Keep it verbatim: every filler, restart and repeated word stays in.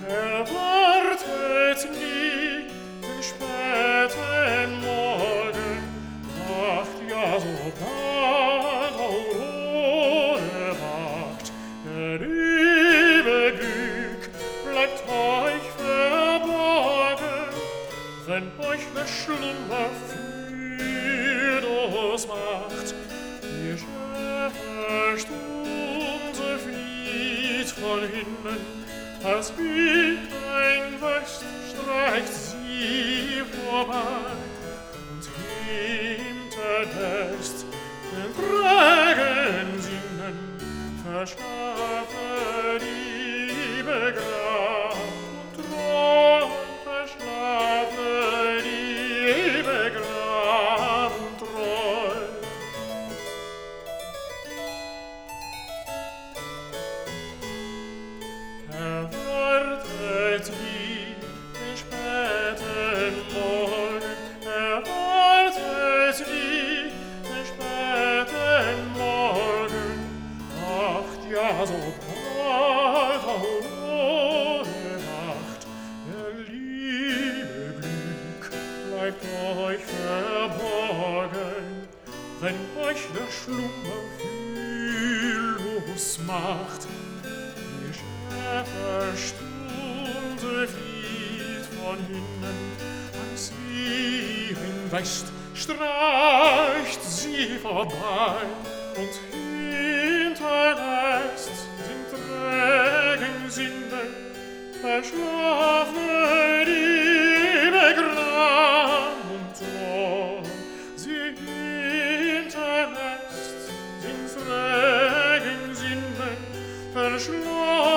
Erwartet nie den späten Morgen, wacht ja so bald Aurore wacht. Der liebe Glück bleibt euch verborgen, wenn euch der Schlummer fühllos macht. Die Schäferstunde flieht von hinnen, als wie ein West streicht sie vorbei und hinterlässt den trägen Sinnen verschlafe Liebe, Gram und Treu, verschlafe Liebe, Gram und Treu. Erwartet wie den späten Morgen, erwartet wie den späten Morgen, wacht ja so bald Aurore wacht. Der liebe Glück bleibt euch verborgen, wenn euch der Schlummer fühllos macht. Stunde flieht von hinnen, als wie ein West streicht sie vorbei und hinterlässt den trägen Sinnen verschlafene Liebe, Gram und Treu. Sie hinterlässt den trägen Sinnen verschlafene